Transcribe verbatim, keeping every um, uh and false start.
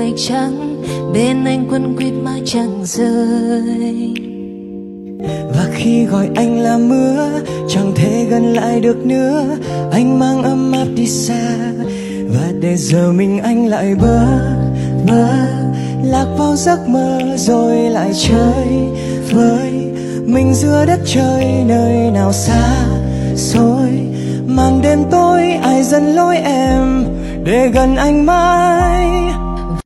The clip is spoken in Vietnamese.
mây trắng, bên anh quấn quýt mãi chẳng rơi. Và khi gọi anh là mưa, chẳng thể gần lại được nữa. Anh mang ấm áp đi xa, và để giờ mình anh lại bơ vơ, lạc vào giấc mơ rồi lại chơi vơi. Mình giữa đất trời nơi nào xa xôi, màn đêm tối ai dẫn lối em để gần anh mãi.